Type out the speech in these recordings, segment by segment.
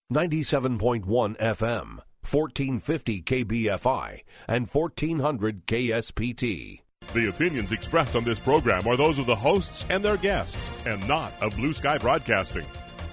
97.1 FM, 1450 KBFI, and 1400 KSPT. The opinions expressed on this program are those of the hosts and their guests, and not of Blue Sky Broadcasting.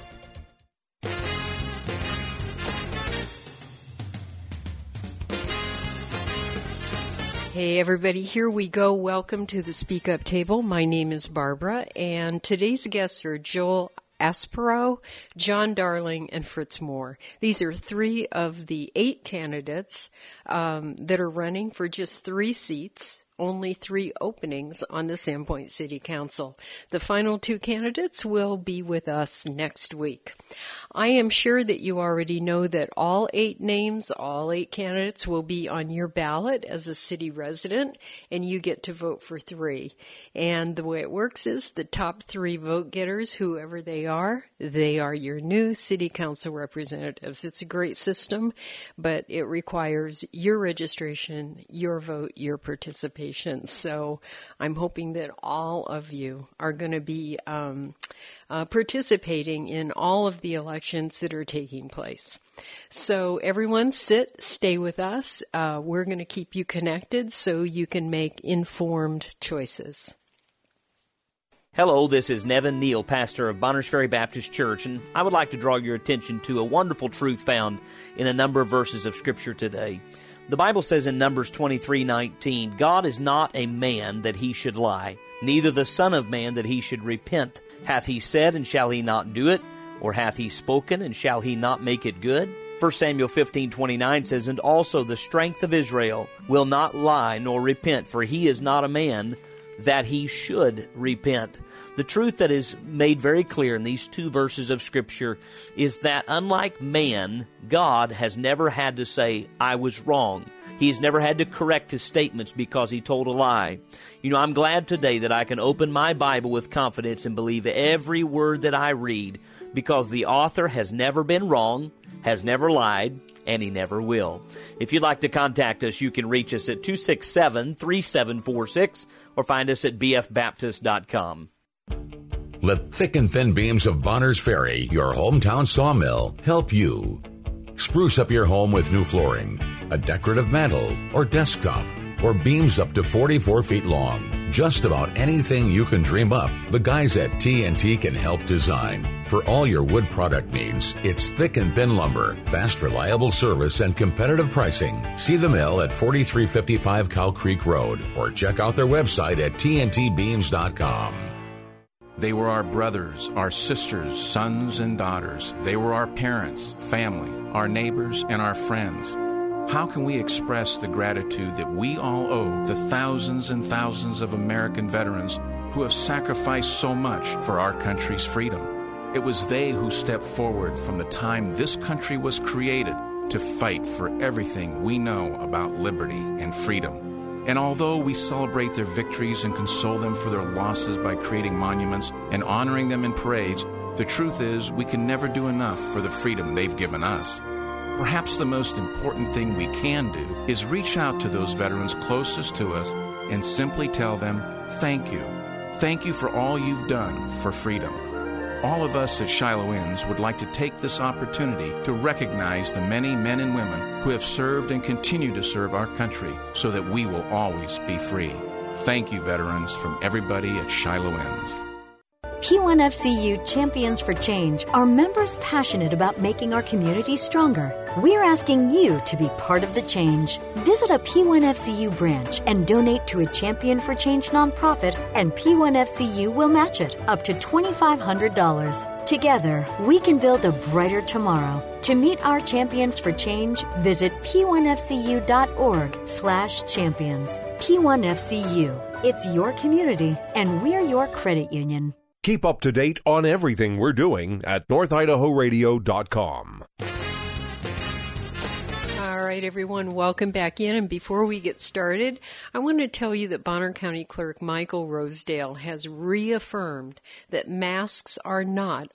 Hey everybody, here we go. Welcome to the Speak Up Table. My name is Barbara, and today's guests are Joel Aspero, John Darling, and Fritz Moore. These are 3 of the 8 candidates that are running for just 3 seats. Only 3 openings on the Sandpoint City Council. The final 2 candidates will be with us next week. I am sure that you already know that all 8 names, all 8 candidates will be on your ballot as a city resident, and you get to vote for 3. And the way it works is the top 3 vote getters, whoever they are your new city council representatives. It's a great system, but it requires your registration, your vote, your participation. So I'm hoping that all of you are going to be participating in all of the elections that are taking place. So everyone stay with us. We're going to keep you connected so you can make informed choices. Hello, this is Nevin Neal, pastor of Bonners Ferry Baptist Church, and I would like to draw your attention to a wonderful truth found in a number of verses of Scripture today. The Bible says in Numbers 23:19, God is not a man that he should lie, neither the Son of Man that he should repent. Hath he said, and shall he not do it? Or hath he spoken, and shall he not make it good? 1 Samuel 15:29 says, And also the strength of Israel will not lie nor repent, for he is not a man that he should repent. The truth that is made very clear in these 2 verses of Scripture is that unlike man, God has never had to say, I was wrong. He has never had to correct his statements because he told a lie. You know, I'm glad today that I can open my Bible with confidence and believe every word that I read because the author has never been wrong, has never lied, and he never will. If you'd like to contact us, you can reach us at 267-3746 or find us at bfbaptist.com. Let thick and thin beams of Bonners Ferry, your hometown sawmill, help you. Spruce up your home with new flooring, a decorative mantel or desktop, or beams up to 44 feet long. Just about anything you can dream up, the guys at TNT can help design. For all your wood product needs, it's thick and thin lumber, fast, reliable service, and competitive pricing. See the mill at 4355 Cow Creek Road, or check out their website at tntbeams.com. They were our brothers, our sisters, sons and daughters. They were our parents, family, our neighbors, and our friends. How can we express the gratitude that we all owe the thousands and thousands of American veterans who have sacrificed so much for our country's freedom? It was they who stepped forward from the time this country was created to fight for everything we know about liberty and freedom. And although we celebrate their victories and console them for their losses by creating monuments and honoring them in parades, the truth is we can never do enough for the freedom they've given us. Perhaps the most important thing we can do is reach out to those veterans closest to us and simply tell them, thank you. Thank you for all you've done for freedom. All of us at Shiloh Inns would like to take this opportunity to recognize the many men and women who have served and continue to serve our country so that we will always be free. Thank you, veterans, from everybody at Shiloh Inns. P1FCU Champions for Change are members passionate about making our community stronger. We're asking you to be part of the change. Visit a P1FCU branch and donate to a Champion for Change nonprofit, and P1FCU will match it up to $2,500. Together, we can build a brighter tomorrow. To meet our Champions for Change, visit p1fcu.org/champions. P1FCU. It's your community, and we're your credit union. Keep up to date on everything we're doing at NorthIdahoRadio.com. All right, everyone, welcome back in. And before we get started, I want to tell you that Bonner County Clerk Michael Rosedale has reaffirmed that masks are not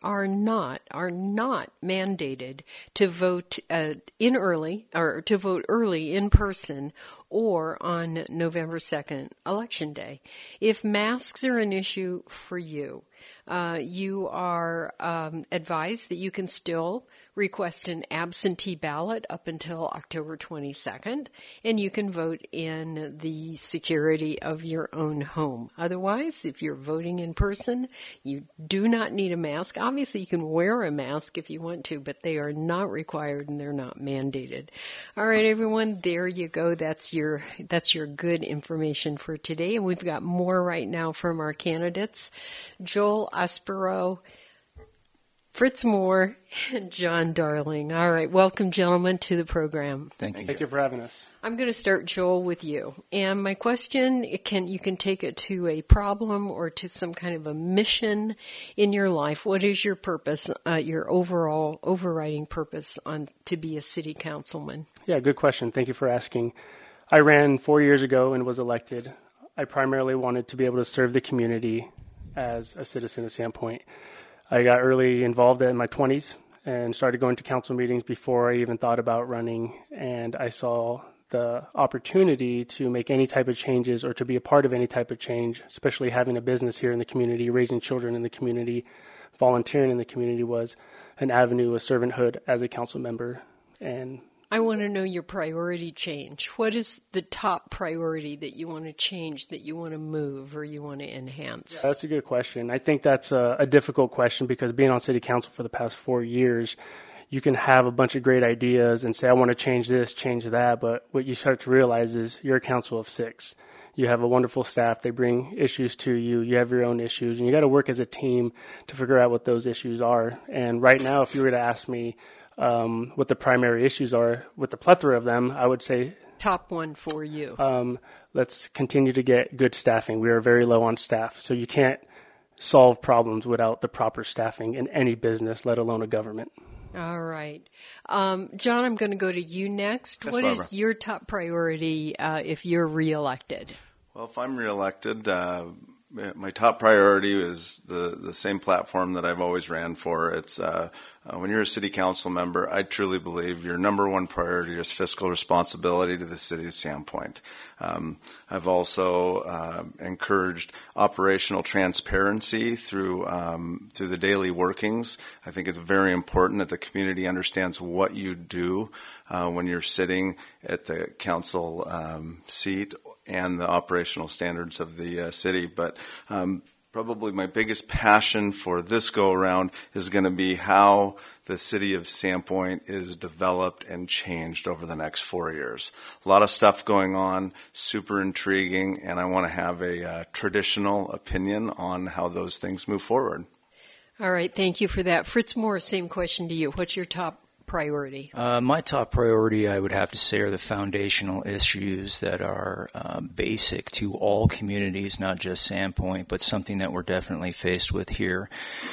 mandated to vote to vote early in person or on November 2nd, Election Day. If masks are an issue for you, you are advised that you can still request an absentee ballot up until October 22nd, and you can vote in the security of your own home. Otherwise, if you're voting in person, you do not need a mask. Obviously, you can wear a mask if you want to, but they are not required and they're not mandated. All right, everyone, there you go. That's your good information for today, and we've got more right now from our candidates, Joel Aspero, Fritz Moore, and John Darling. All right, welcome, gentlemen, to the program. Thank you. Thank you for having us. I'm going to start, Joel, with you. And my question, you can take it to a problem or to some kind of a mission in your life. What is your purpose, your overall overriding purpose to be a city councilman? Yeah, good question. Thank you for asking. I ran 4 years ago and was elected. I primarily wanted to be able to serve the community as a citizen of Sandpoint. I got early involved in my 20s and started going to council meetings before I even thought about running, and I saw the opportunity to make any type of changes or to be a part of any type of change, especially having a business here in the community, raising children in the community, volunteering in the community was an avenue of servanthood as a council member. And I want to know your priority change. What is the top priority that you want to change, that you want to move, or you want to enhance? Yeah, that's a good question. I think that's a difficult question because being on city council for the past 4 years, you can have a bunch of great ideas and say, I want to change this, change that, but what you start to realize is you're a council of 6. You have a wonderful staff. They bring issues to you. You have your own issues, and you got to work as a team to figure out what those issues are. And right now, if you were to ask me what the primary issues are, with the plethora of them, I would say top one for you. Let's continue to get good staffing. We are very low on staff, so you can't solve problems without the proper staffing in any business, let alone a government. All right. John, I'm going to go to you next. Yes, what Barbara. is your top priority if you're reelected? Well, if I'm reelected, my top priority is the same platform that I've always ran for. It's when you're a city council member, I truly believe your number one priority is fiscal responsibility to the city of Sandpoint. I've also encouraged operational transparency through the daily workings. I think it's very important that the community understands what you do when you're sitting at the council seat and the operational standards of the city. But probably my biggest passion for this go-around is going to be how the city of Sandpoint is developed and changed over the next 4 years. A lot of stuff going on, super intriguing, and I want to have a traditional opinion on how those things move forward. All right, thank you for that. Fritz Moore, same question to you. What's your top priority? My top priority, I would have to say, are the foundational issues that are basic to all communities, not just Sandpoint, but something that we're definitely faced with here.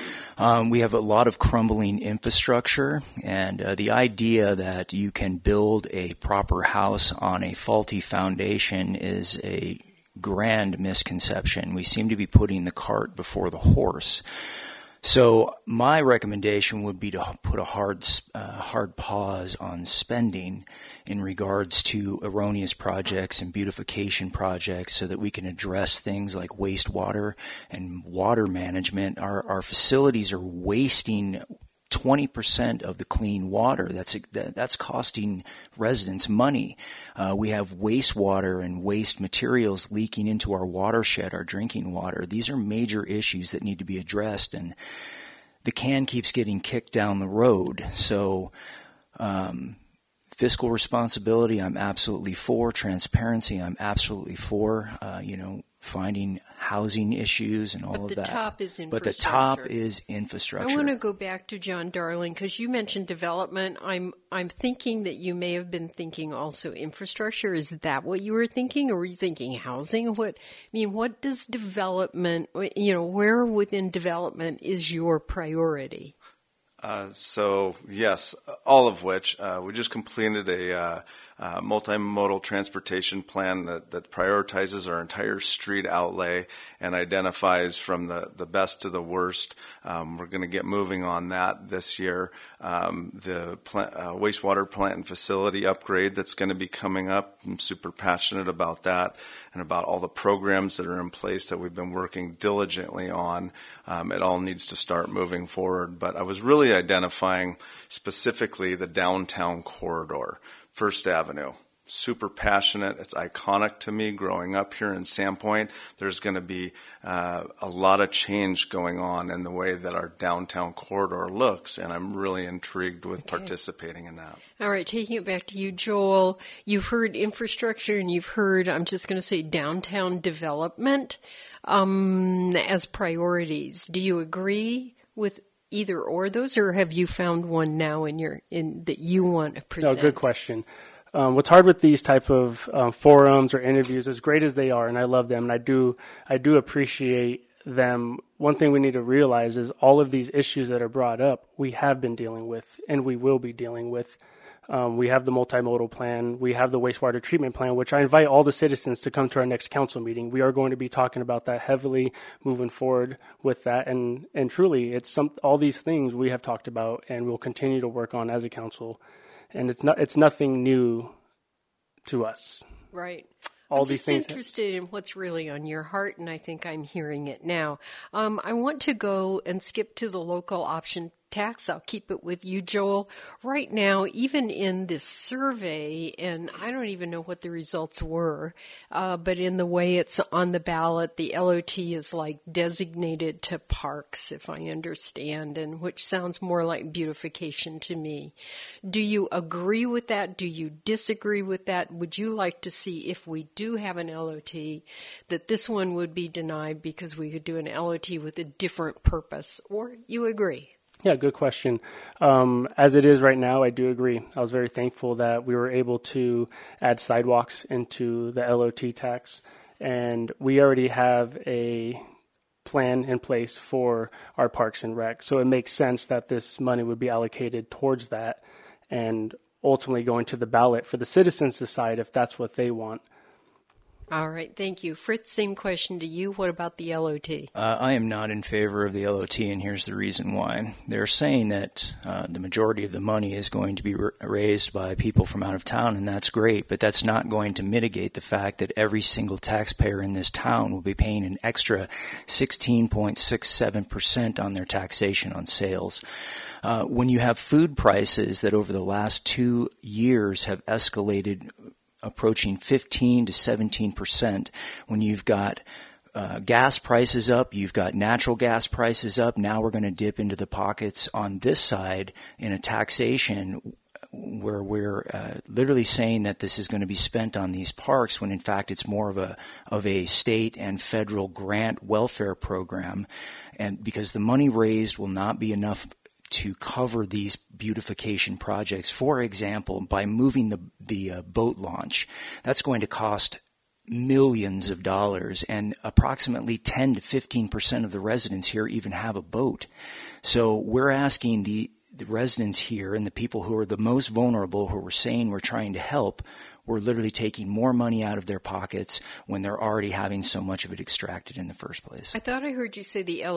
We have a lot of crumbling infrastructure, and the idea that you can build a proper house on a faulty foundation is a grand misconception. We seem to be putting the cart before the horse. So my recommendation would be to put a hard pause on spending in regards to erroneous projects and beautification projects so that we can address things like wastewater and water management. Our facilities are wasting 20% of the clean water. That's costing residents money. We have wastewater and waste materials leaking into our watershed, our drinking water. These are major issues that need to be addressed, and the can keeps getting kicked down the road. So fiscal responsibility, I'm absolutely for. Transparency, I'm absolutely for. Finding housing issues and all of that. But the top is infrastructure. But the top is infrastructure. I want to go back to John Darling because you mentioned development. I'm thinking that you may have been thinking also infrastructure. Is that what you were thinking, or were you thinking housing? What does development? Where within development is your priority? So yes, all of which we just completed a multimodal transportation plan that prioritizes our entire street outlay and identifies from the best to the worst. We're going to get moving on that this year. the wastewater plant and facility upgrade that's going to be coming up. I'm super passionate about that and about all the programs that are in place that we've been working diligently on. It all needs to start moving forward. But I was really identifying specifically the downtown corridor, First Avenue. Super passionate. It's iconic to me growing up here in Sandpoint. There's going to be a lot of change going on in the way that our downtown corridor looks, and I'm really intrigued with participating in that. All right, taking it back to you, Joel, you've heard infrastructure and you've heard, I'm just going to say, downtown development as priorities. Do you agree with either or of those, or have you found one now that you want to present? No, good question. What's hard with these type of forums or interviews, as great as they are, and I love them, and I do appreciate them. One thing we need to realize is all of these issues that are brought up, we have been dealing with, and we will be dealing with. We have the multimodal plan. We have the wastewater treatment plan, which I invite all the citizens to come to our next council meeting. We are going to be talking about that heavily, moving forward with that, and truly, all these things we have talked about, and we'll continue to work on as a council. And it's nothing new to us. Right. All I'm these just things interested in what's really on your heart, and I think I'm hearing it now. I want to go and skip to the local option tax. I'll keep it with you, Joel. Right now, even in this survey, and I don't even know what the results were, but in the way it's on the ballot, the LOT is like designated to parks, if I understand, and which sounds more like beautification to me. Do you agree with that? Do you disagree with that? Would you like to see, if we do have an LOT, that this one would be denied because we could do an LOT with a different purpose? Or you agree? Yeah, good question. As it is right now, I do agree. I was very thankful that we were able to add sidewalks into the LOT tax, and we already have a plan in place for our parks and rec. So it makes sense that this money would be allocated towards that and ultimately going to the ballot for the citizens to decide if that's what they want. All right, thank you. Fritz, same question to you. What about the LOT? I am not in favor of the LOT, and here's the reason why. They're saying that the majority of the money is going to be raised by people from out of town, and that's great, but that's not going to mitigate the fact that every single taxpayer in this town will be paying an extra 16.67% on their taxation on sales. When you have food prices that over the last 2 years have escalated approaching 15 to 17%, when you've got gas prices up, you've got natural gas prices up, now we're going to dip into the pockets on this side in a taxation where we're literally saying that this is going to be spent on these parks when in fact it's more of a state and federal grant welfare program, and because the money raised will not be enough to cover these beautification projects. For example, by moving the boat launch, that's going to cost millions of dollars, and approximately 10 to 15% of the residents here even have a boat. So we're asking the residents here and the people who are the most vulnerable, who we're saying we're trying to help, we're literally taking more money out of their pockets when they're already having so much of it extracted in the first place. I thought I heard you say the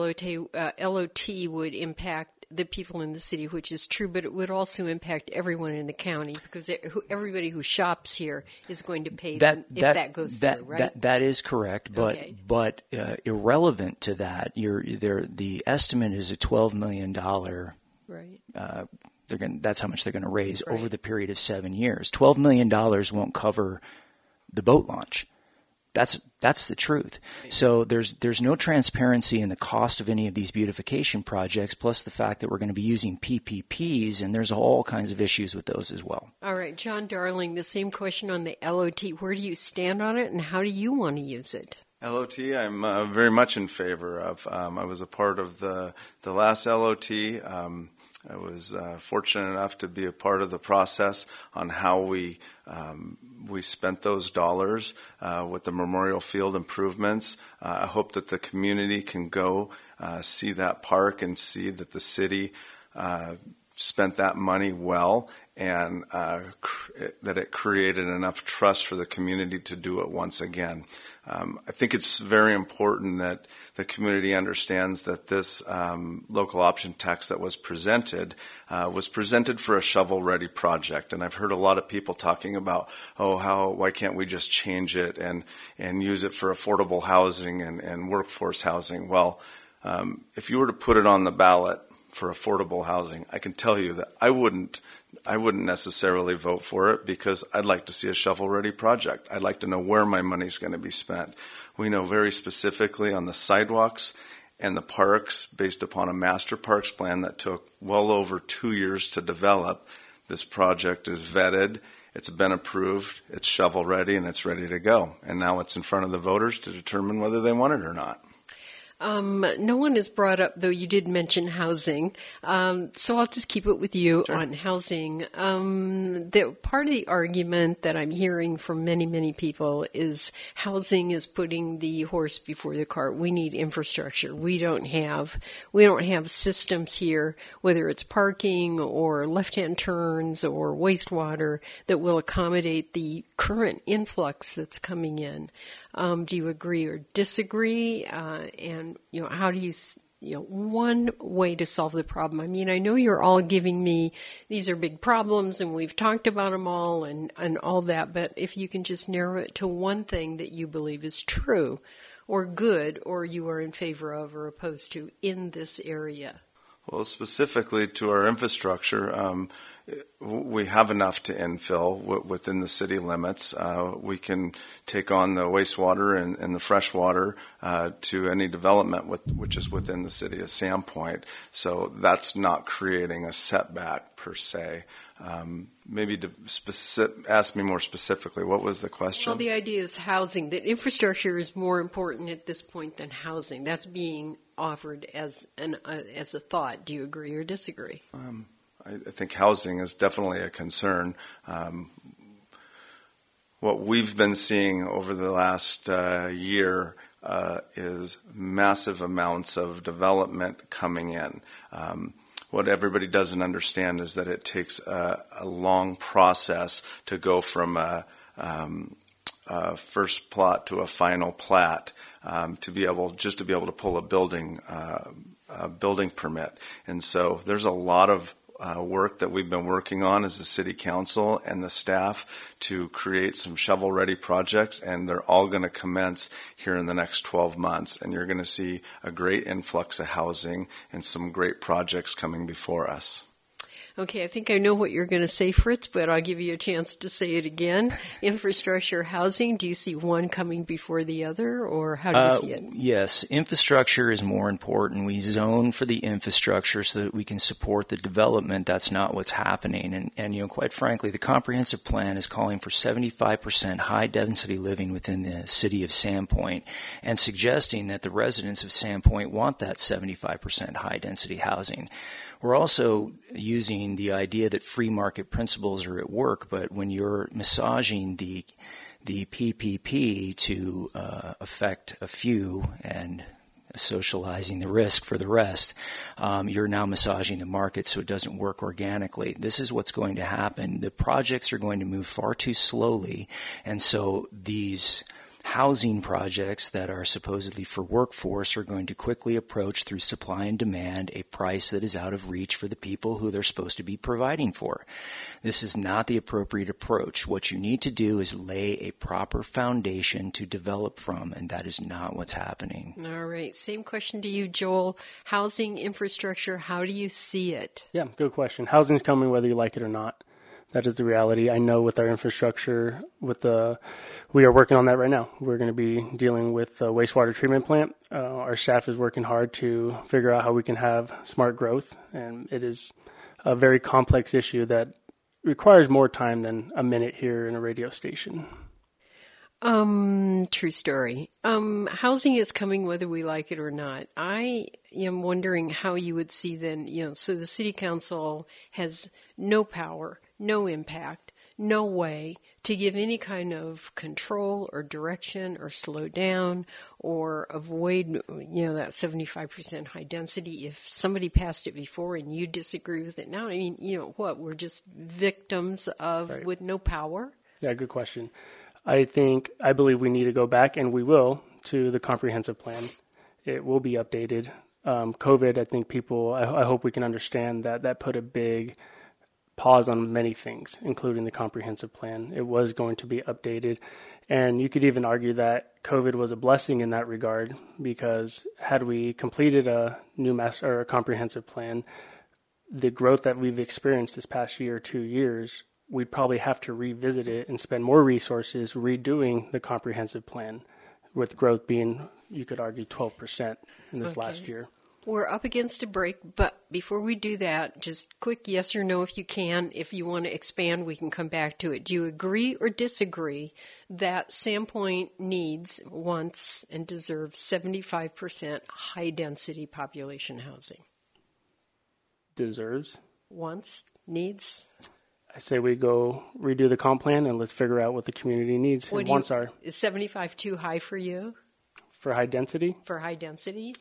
LOT would impact the people in the city, which is true, but it would also impact everyone in the county because everybody who shops here is going to pay that goes through, right? That is correct, but irrelevant to that, the estimate is a $12 million. Right. That's how much they're going to raise over the period of 7 years. $12 million won't cover the boat launch. That's the truth. So there's no transparency in the cost of any of these beautification projects, plus the fact that we're going to be using PPPs, and there's all kinds of issues with those as well. All right, John Darling, the same question on the LOT. Where do you stand on it, and how do you want to use it? LOT, I'm very much in favor of. I was a part of the last LOT. I was fortunate enough to be a part of the process on how we spent those dollars with the Memorial Field improvements. I hope that the community can go see that park and see that the city spent that money well, and that it created enough trust for the community to do it once again. I think it's very important that the community understands that this local option tax that was presented for a shovel-ready project. And I've heard a lot of people talking about, why can't we just change it and use it for affordable housing and workforce housing? Well, if you were to put it on the ballot for affordable housing, I can tell you that I wouldn't necessarily vote for it, because I'd like to see a shovel-ready project. I'd like to know where my money's going to be spent. We know very specifically on the sidewalks and the parks, based upon a master parks plan that took well over 2 years to develop. This project is vetted, it's been approved, it's shovel-ready, and it's ready to go. And now it's in front of the voters to determine whether they want it or not. No one has brought up, though you did mention housing, so I'll just keep it with you on housing. Part of the argument that I'm hearing from many, many people is housing is putting the horse before the cart. We need infrastructure. We don't have systems here, whether it's parking or left-hand turns or wastewater, that will accommodate the current influx that's coming in. Do you agree or disagree? And, how do you, one way to solve the problem? I mean, I know you're all giving me, these are big problems and we've talked about them all and all that, but if you can just narrow it to one thing that you believe is true or good, or you are in favor of or opposed to in this area. Well, specifically to our infrastructure, we have enough to infill within the city limits. We can take on the wastewater and the fresh water to any development which is within the city of Sandpoint. So that's not creating a setback per se. Maybe to ask me more specifically, what was the question? Well, the idea is housing. That infrastructure is more important at this point than housing. That's being offered as a thought. Do you agree or disagree? I think housing is definitely a concern. What we've been seeing over the last year is massive amounts of development coming in. What everybody doesn't understand is that it takes a long process to go from a first plot to a final plat to be able to pull a building permit. And so there's a lot of work that we've been working on as the city council and the staff to create some shovel-ready projects, and they're all going to commence here in the next 12 months. And you're going to see a great influx of housing and some great projects coming before us. Okay, I think I know what you're going to say, Fritz, but I'll give you a chance to say it again. Infrastructure, housing, do you see one coming before the other, or how do you see it? Yes, infrastructure is more important. We zone for the infrastructure so that we can support the development. That's not what's happening. And quite frankly, the comprehensive plan is calling for 75% high-density living within the city of Sandpoint and suggesting that the residents of Sandpoint want that 75% high-density housing. We're also using the idea that free market principles are at work, but when you're massaging the PPP to affect a few and socializing the risk for the rest, you're now massaging the market so it doesn't work organically. This is what's going to happen. The projects are going to move far too slowly, and so these housing projects that are supposedly for workforce are going to quickly approach, through supply and demand, a price that is out of reach for the people who they're supposed to be providing for. This is not the appropriate approach. What you need to do is lay a proper foundation to develop from, and that is not what's happening. All right. Same question to you, Joel. Housing infrastructure, how do you see it? Yeah, good question. Housing's coming whether you like it or not. That is the reality. I know with our infrastructure, we are working on that right now. We're going to be dealing with a wastewater treatment plant. Our staff is working hard to figure out how we can have smart growth, and it is a very complex issue that requires more time than a minute here in a radio station. True story. Housing is coming whether we like it or not. I am wondering how you would see then, so the city council has no power, no impact, no way to give any kind of control or direction or slow down or avoid, that 75% high density if somebody passed it before and you disagree with it now? I mean, we're just victims of Right. with no power? Yeah, good question. I believe we need to go back, and we will, to the comprehensive plan. It will be updated. COVID, I think I hope we can understand that put a big pause on many things, including the comprehensive plan. It was going to be updated. And you could even argue that COVID was a blessing in that regard, because had we completed a new master or a comprehensive plan, the growth that we've experienced this past year, 2 years, we'd probably have to revisit it and spend more resources redoing the comprehensive plan, with growth being, you could argue, 12% in this last year. We're up against a break, but before we do that, just quick yes or no if you can. If you want to expand, we can come back to it. Do you agree or disagree that Sandpoint needs, wants, and deserves 75% high-density population housing? Deserves. Wants, needs? I say we go redo the comp plan and let's figure out what the community needs and wants are. Is 75 too high for you? For high density? For high density?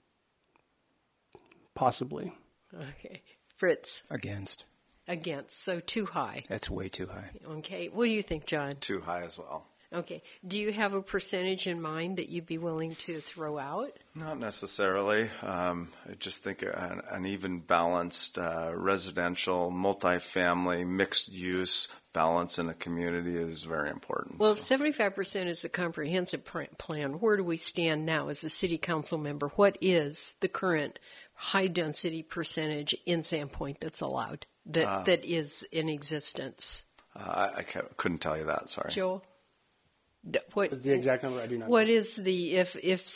Possibly. Okay. Fritz? Against. So too high. That's way too high. Okay. What do you think, John? Too high as well. Okay. Do you have a percentage in mind that you'd be willing to throw out? Not necessarily. I just think an even balanced residential, multifamily, mixed use balance in a community is very important. Well, if 75% is the comprehensive plan, where do we stand now as a city council member? What is the current high-density percentage in Sandpoint that's allowed, that is in existence? I couldn't tell you that, sorry. Joel? What's the exact number? I do not know. What is if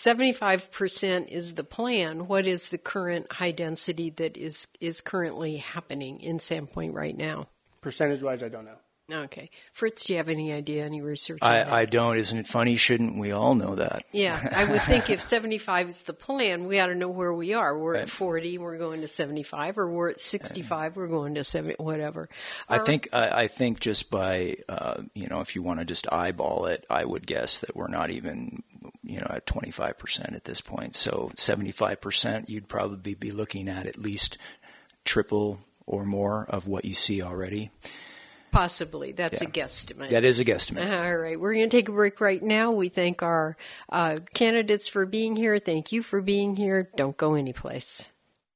75% is the plan, what is the current high density that is currently happening in Sandpoint right now? Percentage-wise, I don't know. Okay. Fritz, do you have any idea, any research on that? I don't. Isn't it funny? Shouldn't we all know that? Yeah. I would think if 75 is the plan, we ought to know where we are. We're at 40, we're going to 75, or we're at 65, we're going to 70, whatever. I think just by, if you want to just eyeball it, I would guess that we're not even, at 25% at this point. So 75%, you'd probably be looking at least triple or more of what you see already. Possibly. That's a guesstimate. That is a guesstimate. All right. We're going to take a break right now. We thank our candidates for being here. Thank you for being here. Don't go anyplace.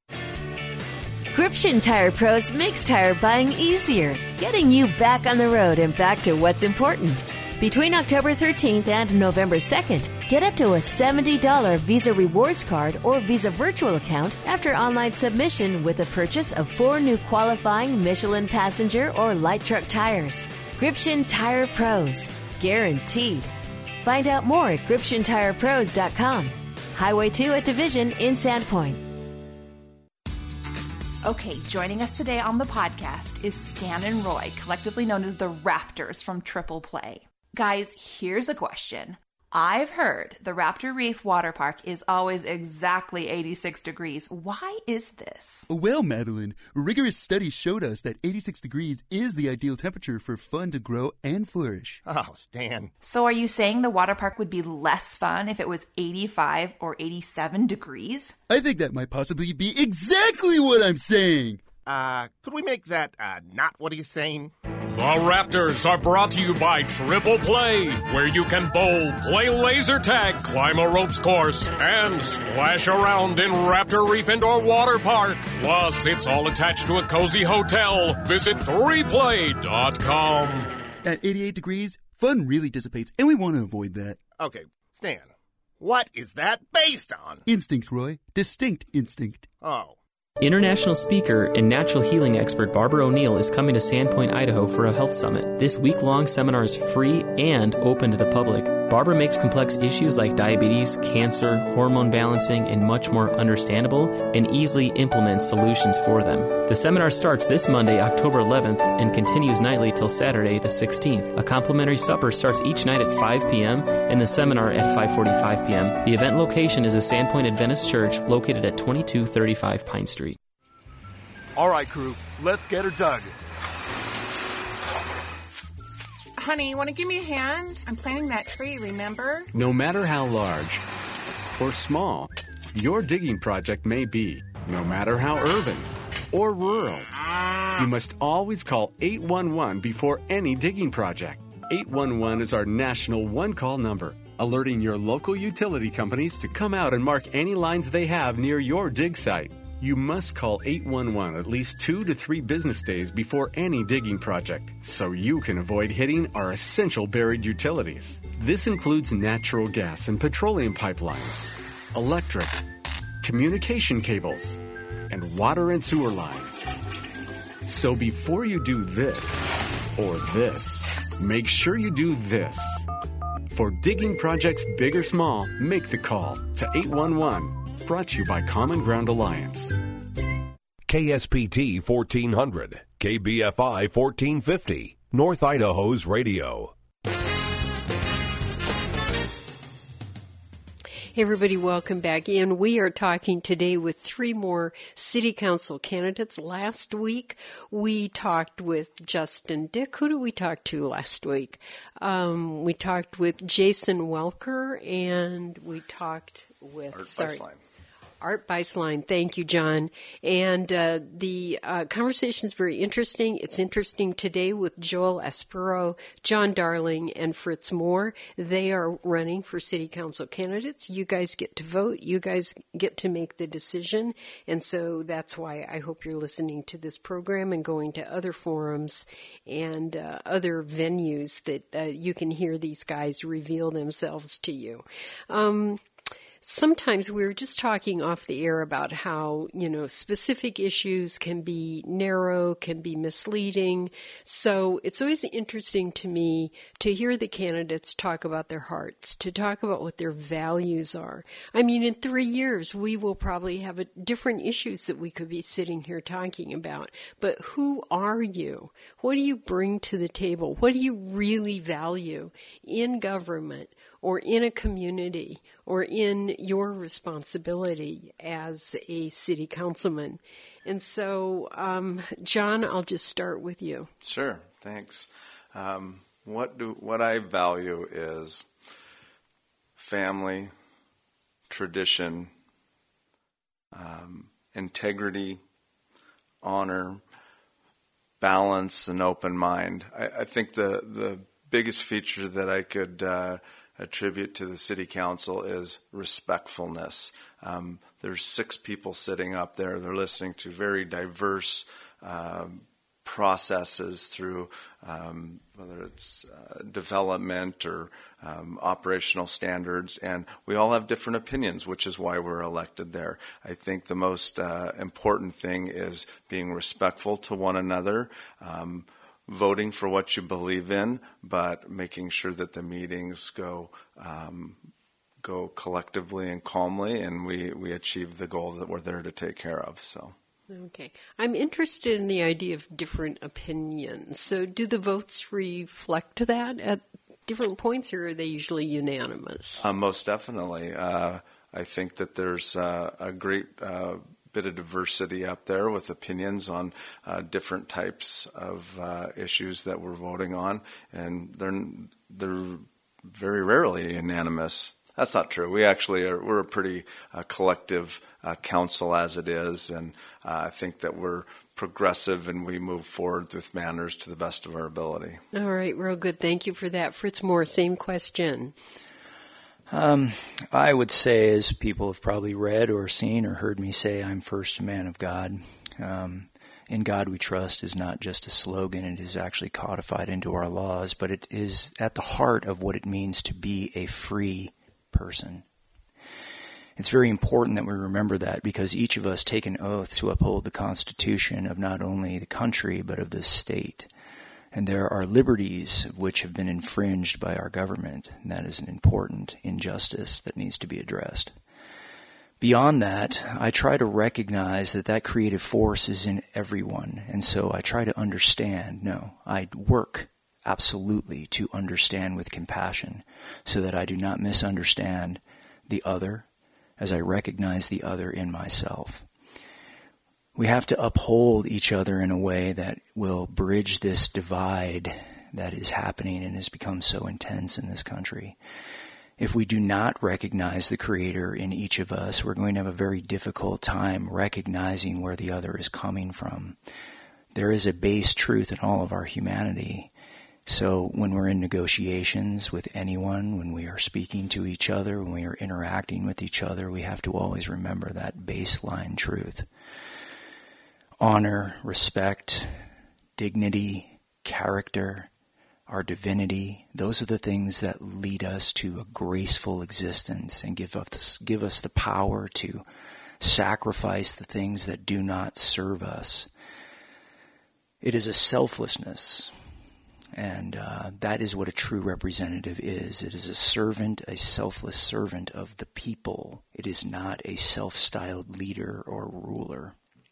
Gription Tire Pros makes tire buying easier, getting you back on the road and back to what's important. Between October 13th and November 2nd, get up to a $70 Visa Rewards Card or Visa Virtual Account after online submission with the purchase of 4 new qualifying Michelin passenger or light truck tires. Gription Tire Pros. Guaranteed. Find out more at GriptionTirePros.com. Highway 2 at Division in Sandpoint. Okay, joining us today on the podcast is Stan and Roy, collectively known as the Raptors from Triple Play. Guys, here's a question. I've heard the Raptor Reef Water Park is always exactly 86 degrees. Why is this? Well, Madeline, rigorous studies showed us that 86 degrees is the ideal temperature for fun to grow and flourish. Oh, Stan. So are you saying the water park would be less fun if it was 85 or 87 degrees? I think that might possibly be exactly what I'm saying. Could we make that not what he's saying? The Raptors are brought to you by Triple Play, where you can bowl, play laser tag, climb a ropes course, and splash around in Raptor Reef Indoor Water Park. Plus, it's all attached to a cozy hotel. Visit 3play.com. At 88 degrees, fun really dissipates, and we want to avoid that. Okay, Stan, what is that based on? Instinct, Roy. Distinct instinct. Oh. International speaker and natural healing expert Barbara O'Neill is coming to Sandpoint, Idaho for a health summit. This week-long seminar is free and open to the public. Barbara makes complex issues like diabetes, cancer, hormone balancing, and much more understandable and easily implements solutions for them. The seminar starts this Monday, October 11th, and continues nightly till Saturday, the 16th. A complimentary supper starts each night at 5 p.m. and the seminar at 5:45 p.m. The event location is the Sandpoint Adventist Church, located at 2235 Pine Street. All right, crew, let's get her dug. Honey, you want to give me a hand? I'm planting that tree, remember? No matter how large or small your digging project may be, no matter how urban or rural, you must always call 811 before any digging project. 811 is our national one-call number, alerting your local utility companies to come out and mark any lines they have near your dig site. You must call 811 at least 2 to 3 business days before any digging project, so you can avoid hitting our essential buried utilities. This includes natural gas and petroleum pipelines, electric, communication cables, and water and sewer lines. So before you do this or this, make sure you do this. For digging projects big or small, make the call to 811. Brought to you by Common Ground Alliance. KSPT 1400, KBFI 1450, North Idaho's radio. Hey everybody, welcome back in. We are talking today with 3 more city council candidates. Last week, we talked with Justin Dick. Who did we talk to last week? We talked with Jason Welker, and we talked with... Art Beislein. Thank you, John. And the conversation is very interesting. It's interesting today with Joel Aspero, John Darling, and Fritz Moore. They are running for city council candidates. You guys get to vote. You guys get to make the decision. And so that's why I hope you're listening to this program and going to other forums and other venues that you can hear these guys reveal themselves to you. Sometimes we were just talking off the air about how, specific issues can be narrow, can be misleading. So it's always interesting to me to hear the candidates talk about their hearts, to talk about what their values are. I mean, in 3 years, we will probably have different issues that we could be sitting here talking about. But who are you? What do you bring to the table? What do you really value in government or in a community or in your responsibility as a city councilman? And so, John, I'll just start with you. Sure, thanks. What I value is family, tradition, integrity, honor, balance, and open mind. I think the biggest feature that I could attribute to the city council is respectfulness. There's 6 people sitting up there. They're listening to very diverse processes through whether it's development or operational standards, and we all have different opinions, which is why we're elected there. I think the most important thing is being respectful to one another, voting for what you believe in, but making sure that the meetings go collectively and calmly, and we achieve the goal that we're there to take care of. So. Okay. I'm interested in the idea of different opinions. So do the votes reflect that at different points, or are they usually unanimous? Most definitely. I think that there's a great bit of diversity up there with opinions on different types of issues that we're voting on, and they're very rarely unanimous. That's not true. We're a pretty collective council as it is, and I think that we're progressive and we move forward with manners to the best of our ability. All right, real good. Thank you for that. Fritz Moore, same question. I would say, as people have probably read or seen or heard me say, I'm first a man of God. In God we trust is not just a slogan. It is actually codified into our laws, but it is at the heart of what it means to be a free person. It's very important that we remember that, because each of us take an oath to uphold the Constitution of not only the country but of the state. And there are liberties which have been infringed by our government, and that is an important injustice that needs to be addressed. Beyond that, I try to recognize that creative force is in everyone, and so I try to understand. I work absolutely to understand with compassion so that I do not misunderstand the other as I recognize the other in myself. We have to uphold each other in a way that will bridge this divide that is happening and has become so intense in this country. If we do not recognize the Creator in each of us, we're going to have a very difficult time recognizing where the other is coming from. There is a base truth in all of our humanity. So when we're in negotiations with anyone, when we are speaking to each other, when we are interacting with each other, we have to always remember that baseline truth. Honor, respect, dignity, character, our divinity, those are the things that lead us to a graceful existence and give us the power to sacrifice the things that do not serve us. It is a selflessness, and that is what a true representative is. It is a servant, a selfless servant of the people. It is not a self-styled leader or ruler.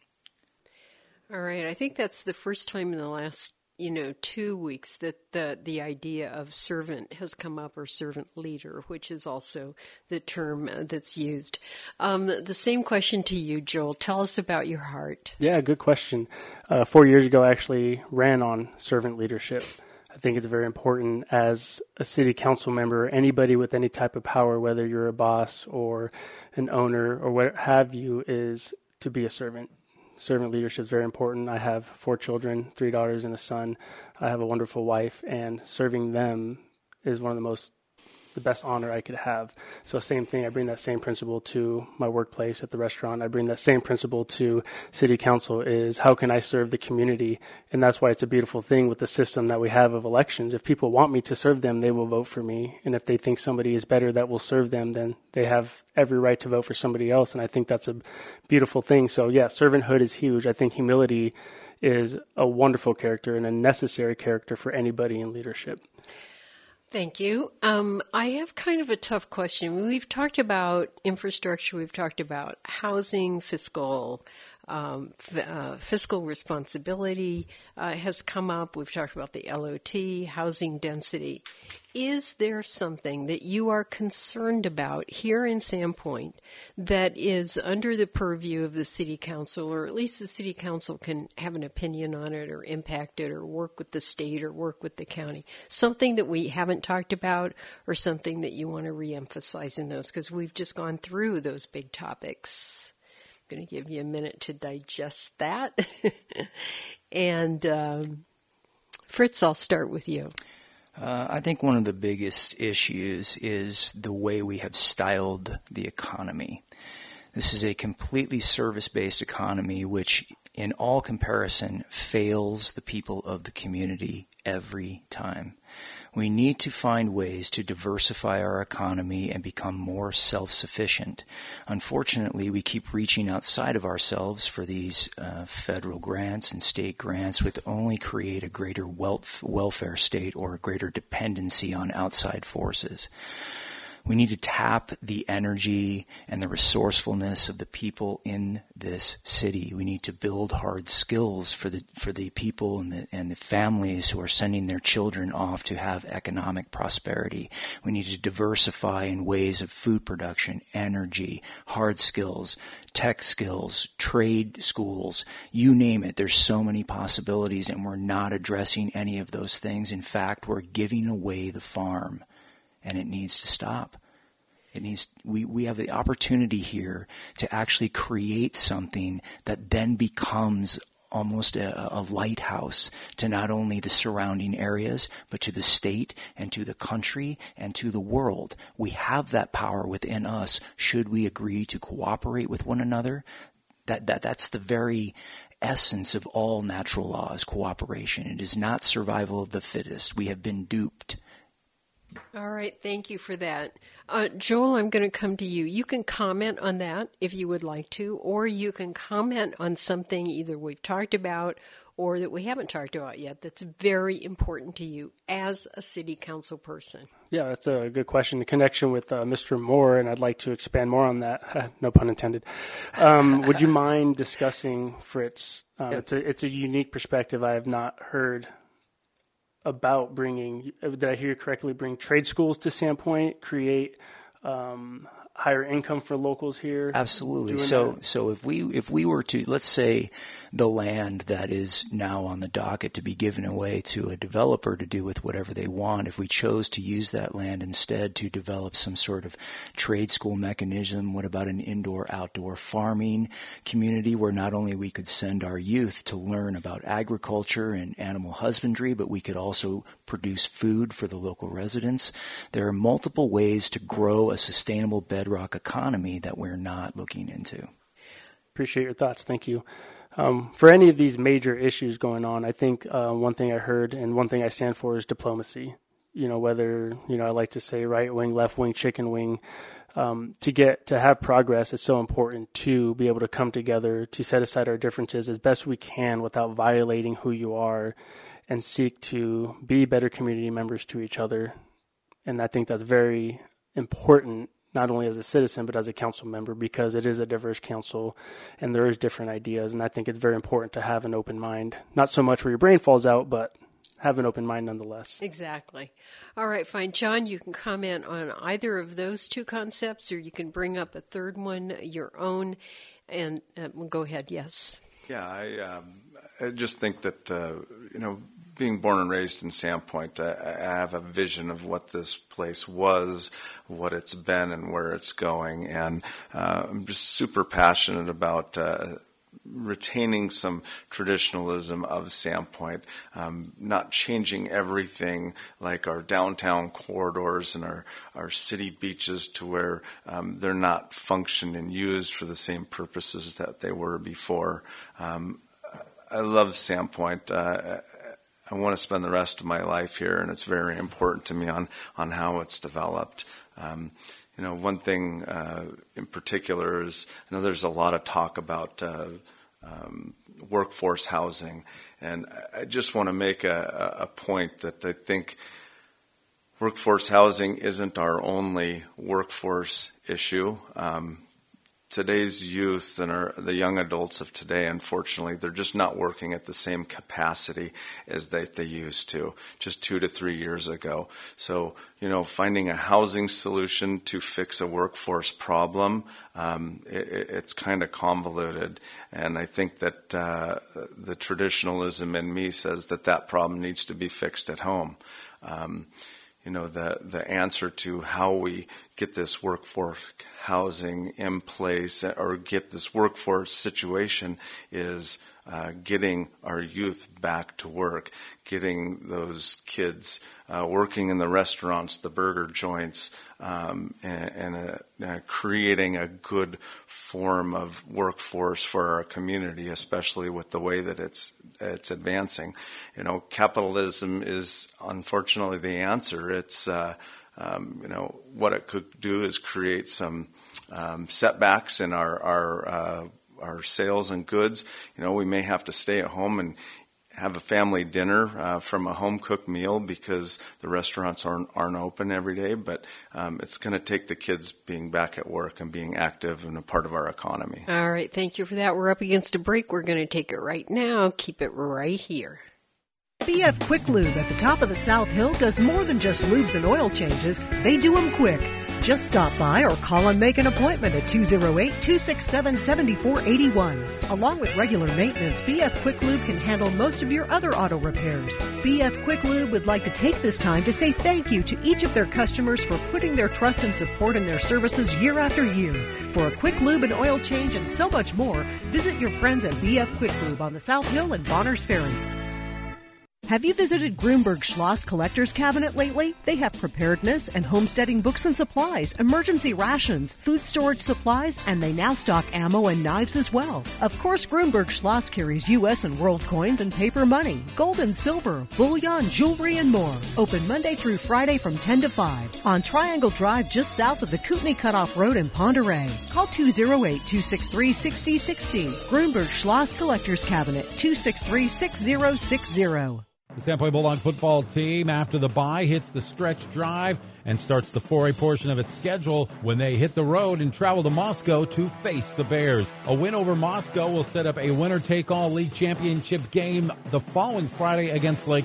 All right, I think that's the first time in the last 2 weeks that the idea of servant has come up, or servant leader, which is also the term that's used. The same question to you, Joel. Tell us about your heart. Yeah, good question. 4 years ago, I actually ran on servant leadership. I think it's very important as a city council member, anybody with any type of power, whether you're a boss or an owner or what have you, is to be a servant. Servant leadership is very important. I have 4 children, 3 daughters and a son. I have a wonderful wife, and serving them is one of the best honor I could have. So same thing, I bring that same principle to my workplace at the restaurant. I bring that same principle to city council, is how can I serve the community? And that's why it's a beautiful thing with the system that we have of elections. If people want me to serve them, they will vote for me. And if they think somebody is better that will serve them, then they have every right to vote for somebody else. And I think that's a beautiful thing. So yeah, servanthood is huge. I think humility is a wonderful character and a necessary character for anybody in leadership. Thank you. I have kind of a tough question. We've talked about infrastructure. We've talked about housing, fiscal responsibility has come up. We've talked about the LOT, housing density. Is there something that you are concerned about here in Sandpoint that is under the purview of the city council, or at least the city council can have an opinion on it or impact it or work with the state or work with the county? Something that we haven't talked about, or something that you want to reemphasize in those, because we've just gone through those big topics. I'm going to give you a minute to digest that. And Fritz, I'll start with you. I think one of the biggest issues is the way we have styled the economy. This is a completely service-based economy, which in all comparison fails the people of the community every time. We need to find ways to diversify our economy and become more self-sufficient. Unfortunately, we keep reaching outside of ourselves for these federal grants and state grants, which only create a greater welfare state or a greater dependency on outside forces. We need to tap the energy and the resourcefulness of the people in this city. We need to build hard skills for the people and the families who are sending their children off to have economic prosperity. We need to diversify in ways of food production, energy, hard skills, tech skills, trade schools, you name it. There's so many possibilities, and we're not addressing any of those things. In fact, we're giving away the farm. And it needs to stop. We have the opportunity here to actually create something that then becomes almost a lighthouse to not only the surrounding areas, but to the state and to the country and to the world. We have that power within us should we agree to cooperate with one another. That's the very essence of all natural law, is cooperation. It is not survival of the fittest. We have been duped. All right, thank you for that. Joel, I'm going to come to you. You can comment on that if you would like to, or you can comment on something either we've talked about or that we haven't talked about yet that's very important to you as a city council person. Yeah, that's a good question. The connection with Mr. Moore, and I'd like to expand more on that. No pun intended. Would you mind discussing, Fritz? It's a unique perspective I have not heard about bringing, did I hear you correctly, bring trade schools to Sandpoint, create higher income for locals here? Absolutely. So if we were to, let's say, the land that is now on the docket to be given away to a developer to do with whatever they want, if we chose to use that land instead to develop some sort of trade school mechanism, what about an indoor-outdoor farming community where not only we could send our youth to learn about agriculture and animal husbandry, but we could also produce food for the local residents? There are multiple ways to grow a sustainable bedrock economy that we're not looking into. Appreciate your thoughts. Thank you. For any of these major issues going on, I think one thing I heard and one thing I stand for is diplomacy. Whether, I like to say right wing, left wing, chicken wing, to have progress, it's so important to be able to come together, to set aside our differences as best we can without violating who you are, and seek to be better community members to each other. And I think that's very important, not only as a citizen, but as a council member, because it is a diverse council and there is different ideas. And I think it's very important to have an open mind, not so much where your brain falls out, but have an open mind nonetheless. Exactly. All right, fine. John, you can comment on either of those two concepts, or you can bring up a third one, your own, and go ahead. Yes. Yeah, I just think that, being born and raised in Sandpoint, I have a vision of what this place was, what it's been, and where it's going. And I'm just super passionate about retaining some traditionalism of Sandpoint, not changing everything like our downtown corridors and our city beaches to where they're not functioned and used for the same purposes that they were before. I love Sandpoint. I want to spend the rest of my life here, and it's very important to me on how it's developed. One thing in particular is, I know there's a lot of talk about workforce housing, and I just want to make a point that I think workforce housing isn't our only workforce issue. Today's youth and the young adults of today, unfortunately, they're just not working at the same capacity as they used to just 2 to 3 years ago. So, finding a housing solution to fix a workforce problem, it's kind of convoluted. And I think that the traditionalism in me says that problem needs to be fixed at home. The answer to how we get this workforce housing in place or get this workforce situation is getting our youth back to work, getting those kids working in the restaurants, the burger joints, and creating a good form of workforce for our community, especially with the way that it's advancing. Capitalism is unfortunately the answer. It's what it could do is create some setbacks in our sales and goods. We may have to stay at home and have a family dinner from a home-cooked meal because the restaurants aren't open every day, but it's going to take the kids being back at work and being active and a part of our economy. All right, thank you for that. We're up against a break. We're going to take it right now. Keep it right here. BF Quick Lube at the top of the South Hill does more than just lubes and oil changes. They do them quick. Just stop by or call and make an appointment at 208-267-7481. Along with regular maintenance, BF Quick Lube can handle most of your other auto repairs. BF Quick Lube would like to take this time to say thank you to each of their customers for putting their trust and support in their services year after year. For a quick lube and oil change and so much more, visit your friends at BF Quick Lube on the South Hill and Bonners Ferry. Have you visited Grunberg Schloss Collector's Cabinet lately? They have preparedness and homesteading books and supplies, emergency rations, food storage supplies, and they now stock ammo and knives as well. Of course, Grunberg Schloss carries U.S. and world coins and paper money, gold and silver, bullion, jewelry, and more. Open Monday through Friday from 10 to 5 on Triangle Drive just south of the Kootenai Cutoff Road in Ponderay. Call 208-263-6060. Grunberg Schloss Collector's Cabinet, 263-6060. The Sandpoint Bulldog football team, after the bye, hits the stretch drive and starts the 4A portion of its schedule when they hit the road and travel to Moscow to face the Bears. A win over Moscow will set up a winner-take-all league championship game the following Friday against Lakeland.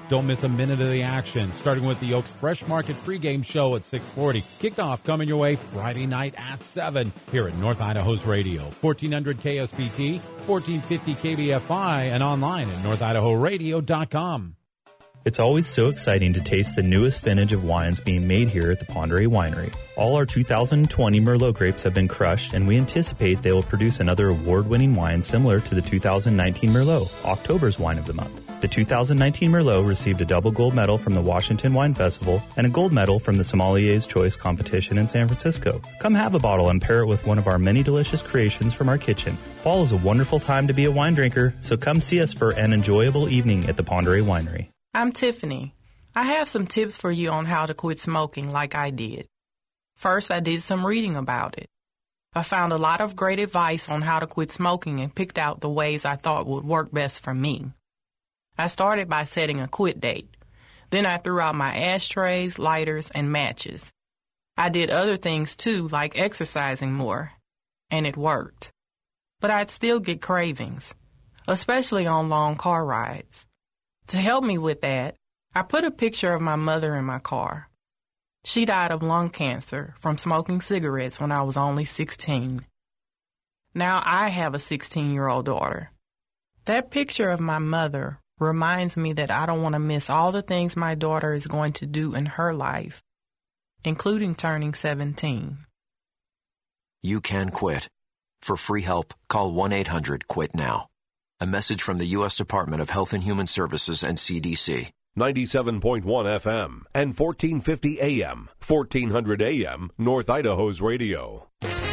Don't miss a minute of the action, starting with the Oaks Fresh Market pregame show at 6:40. Kickoff coming your way Friday night at 7 here at North Idaho's Radio, 1400 KSPT, 1450 KBFI, and online at northidahoradio.com. It's always so exciting to taste the newest vintage of wines being made here at the Pend Oreille Winery. All our 2020 Merlot grapes have been crushed, and we anticipate they will produce another award-winning wine similar to the 2019 Merlot, October's Wine of the Month. The 2019 Merlot received a double gold medal from the Washington Wine Festival and a gold medal from the Sommelier's Choice competition in San Francisco. Come have a bottle and pair it with one of our many delicious creations from our kitchen. Fall is a wonderful time to be a wine drinker, so come see us for an enjoyable evening at the Pend Oreille Winery. I'm Tiffany. I have some tips for you on how to quit smoking like I did. First, I did some reading about it. I found a lot of great advice on how to quit smoking and picked out the ways I thought would work best for me. I started by setting a quit date. Then I threw out my ashtrays, lighters, and matches. I did other things too, like exercising more, and it worked. But I'd still get cravings, especially on long car rides. To help me with that, I put a picture of my mother in my car. She died of lung cancer from smoking cigarettes when I was only 16. Now I have a 16-year-old daughter. That picture of my mother reminds me that I don't want to miss all the things my daughter is going to do in her life, including turning 17. You can quit. For free help, call 1-800-QUIT-NOW. A message from the U.S. Department of Health and Human Services and CDC. 97.1 FM and 1450 AM, 1400 AM, North Idaho's Radio.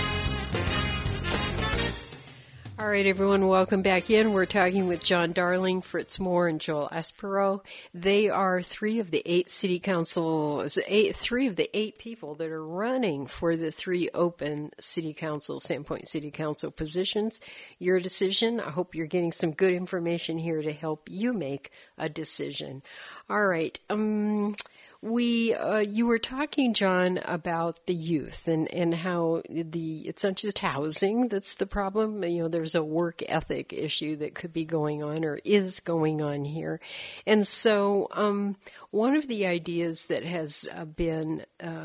All right, everyone, welcome back in. We're talking with John Darling, Fritz Moore, and Joel Aspero. They are three of the eight people that are running for the three open city council, Sandpoint City Council positions. Your decision. I hope you're getting some good information here to help you make a decision. All right. You were talking, John, about the youth and how it's not just housing that's the problem. You know, there's a work ethic issue that could be going on or is going on here. And so, one of the ideas that has been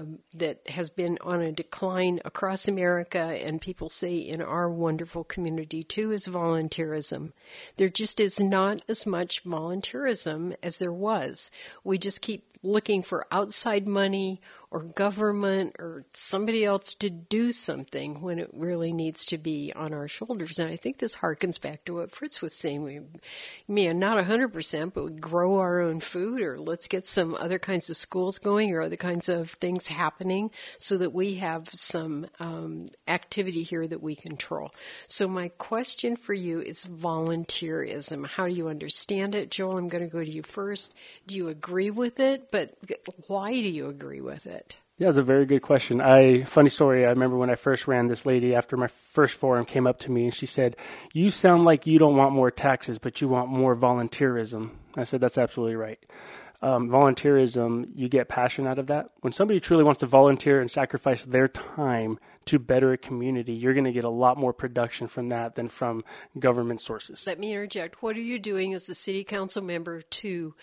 on a decline across America, and people say in our wonderful community too, is volunteerism. There just is not as much volunteerism as there was. We just keep looking for outside money or government or somebody else to do something when it really needs to be on our shoulders. And I think this harkens back to what Fritz was saying. We may not 100%, but we grow our own food, or let's get some other kinds of schools going or other kinds of things happening so that we have some activity here that we control. So my question for you is volunteerism. How do you understand it? Joel, I'm going to go to you first. Do you agree with it? But why do you agree with it? Yeah, it's a very good question. Funny story, I remember when I first ran, this lady after my first forum came up to me and she said, "You sound like you don't want more taxes, but you want more volunteerism." I said, "That's absolutely right." Volunteerism, you get passion out of that. When somebody truly wants to volunteer and sacrifice their time to better a community, you're going to get a lot more production from that than from government sources. Let me interject. What are you doing as a city council member to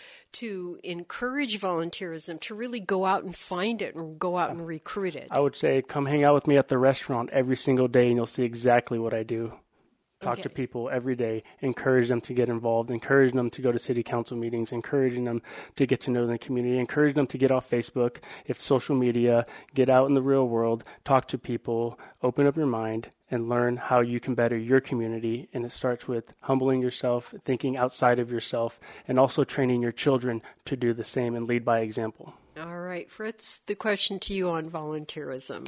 encourage volunteerism, to really go out and find it and go out and recruit it? I would say come hang out with me at the restaurant every single day and you'll see exactly what I do. Talk to people every day, encourage them to get involved, encourage them to go to city council meetings, encouraging them to get to know the community, encourage them to get off Facebook, if social media, get out in the real world, talk to people, open up your mind, and learn how you can better your community. And it starts with humbling yourself, thinking outside of yourself, and also training your children to do the same and lead by example. All right, Fritz, the question to you on volunteerism.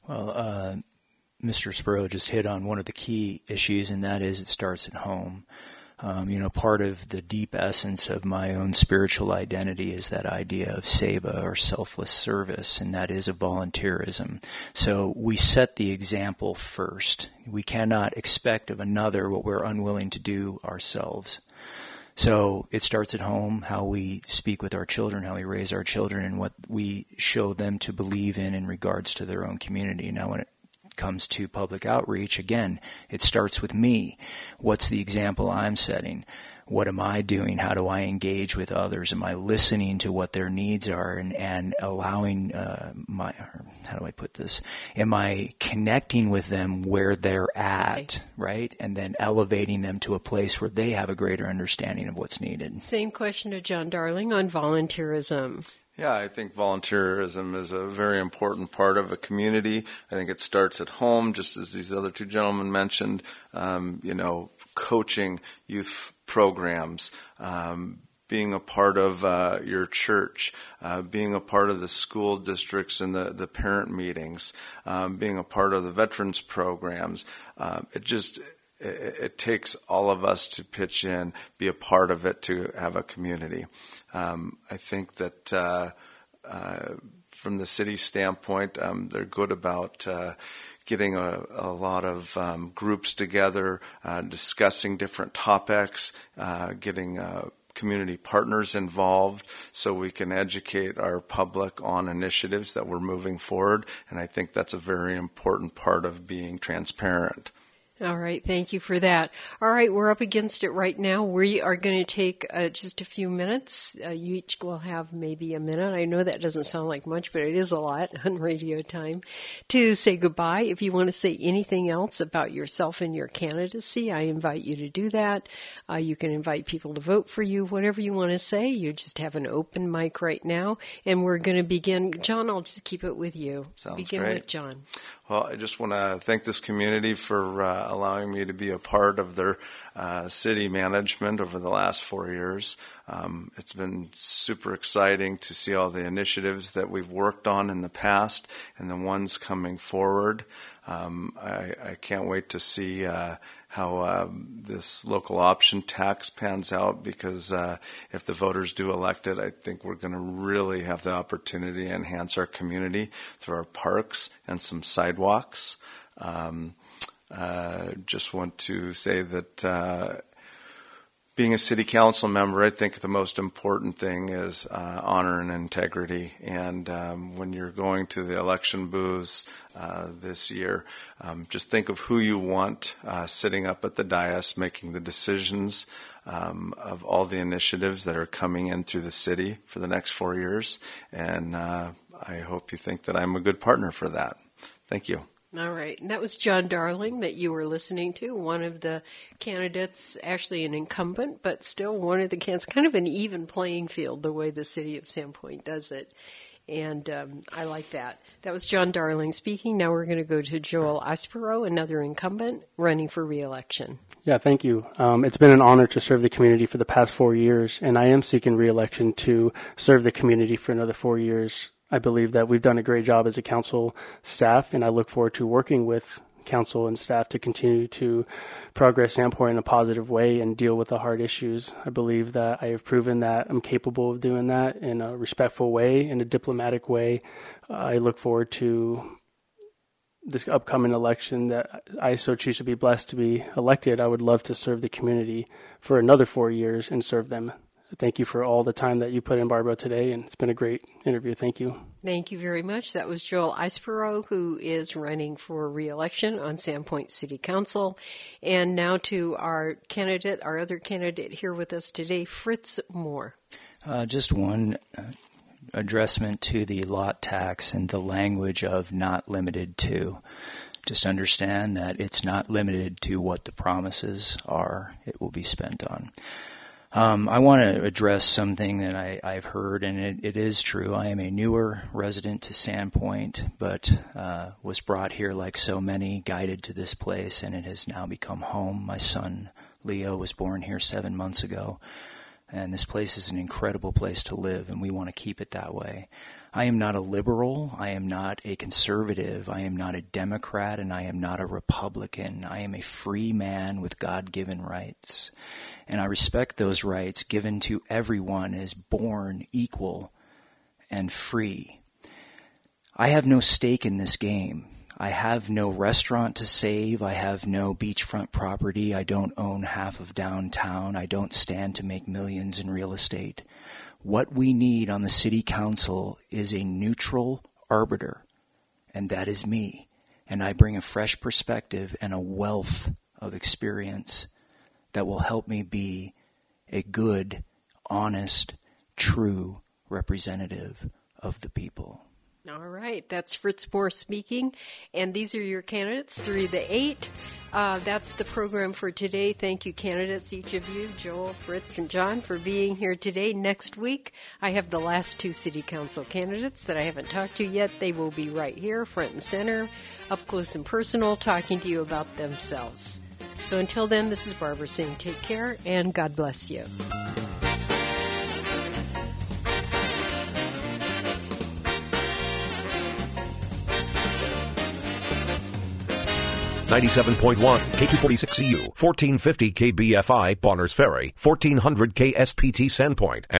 Well, Mr. Spurlow just hit on one of the key issues, and that is it starts at home. Part of the deep essence of my own spiritual identity is that idea of seva, or selfless service, and that is a volunteerism. So we set the example first. We cannot expect of another what we're unwilling to do ourselves. So it starts at home, how we speak with our children, how we raise our children, and what we show them to believe in regards to their own community. Now, when it it comes to public outreach, again, it starts with me. What's the example I'm setting? What am I doing? How do I engage with others? Am I listening to what their needs are and allowing how do I put this? Am I connecting with them where they're at, right? And then elevating them to a place where they have a greater understanding of what's needed. Same question to John Darling on volunteerism. Yeah, I think volunteerism is a very important part of a community. I think it starts at home, just as these other two gentlemen mentioned, coaching youth programs, being a part of your church, being a part of the school districts and the parent meetings, being a part of the veterans programs. It takes all of us to pitch in, be a part of it, to have a community. I think that from the city standpoint, they're good about getting a lot of groups together, discussing different topics, getting community partners involved so we can educate our public on initiatives that we're moving forward. And I think that's a very important part of being transparent. All right, thank you for that. All right, we're up against it right now. We are going to take just a few minutes. You each will have maybe a minute. I know that doesn't sound like much, but it is a lot on radio time, to say goodbye. If you want to say anything else about yourself and your candidacy, I invite you to do that. You can invite people to vote for you, whatever you want to say. You just have an open mic right now, and we're going to begin. John, I'll just keep it with you. Sounds Begin great. with John. Well, I just want to thank this community for allowing me to be a part of their city management over the last 4 years. It's been super exciting to see all the initiatives that we've worked on in the past and the ones coming forward. I can't wait to see how this local option tax pans out, because if the voters do elect it, I think we're going to really have the opportunity to enhance our community through our parks and some sidewalks. Just want to say that being a city council member, I think the most important thing is honor and integrity. And when you're going to the election booths this year, just think of who you want sitting up at the dais making the decisions of all the initiatives that are coming in through the city for the next 4 years. And I hope you think that I'm a good partner for that. Thank you. All right. And that was John Darling that you were listening to, one of the candidates, actually an incumbent, but still one of the candidates, kind of an even playing field the way the city of Sandpoint does it. And I like that. That was John Darling speaking. Now we're going to go to Joel Aspero, another incumbent running for re-election. Yeah, thank you. It's been an honor to serve the community for the past 4 years, and I am seeking re-election to serve the community for another 4 years. I believe that we've done a great job as a council staff, and I look forward to working with council and staff to continue to progress Sandpoint in a positive way and deal with the hard issues. I believe that I have proven that I'm capable of doing that in a respectful way, in a diplomatic way. I look forward to this upcoming election that I so choose to be blessed to be elected. I would love to serve the community for another 4 years and serve them. Thank you for all the time that you put in, Barbara, today, and it's been a great interview. Thank you. Thank you very much. That was Joel Aspero, who is running for re-election on Sandpoint City Council. And now to our candidate, our other candidate here with us today, Fritz Moore. Just one addressment to the lot tax and the language of not limited to. Just understand that it's not limited to what the promises are it will be spent on. I want to address something that I've heard, and it is true. I am a newer resident to Sandpoint, but was brought here like so many, guided to this place, and it has now become home. My son, Leo, was born here 7 months ago, and this place is an incredible place to live, and we want to keep it that way. I am not a liberal, I am not a conservative, I am not a Democrat, and I am not a Republican. I am a free man with God-given rights. And I respect those rights given to everyone as born equal and free. I have no stake in this game. I have no restaurant to save. I have no beachfront property. I don't own half of downtown. I don't stand to make millions in real estate. What we need on the city council is a neutral arbiter, and that is me. And I bring a fresh perspective and a wealth of experience that will help me be a good, honest, true representative of the people. All right, that's Fritz Moore speaking, and these are your candidates, 3 to 8. That's the program for today. Thank you, candidates, each of you, Joel, Fritz, and John, for being here today. Next week, I have the last 2 city council candidates that I haven't talked to yet. They will be right here, front and center, up close and personal, talking to you about themselves. So until then, this is Barbara saying take care, and God bless you. .97.1 K246CU, 1450 KBFI, Bonners Ferry, 1400 KSPT Sandpoint.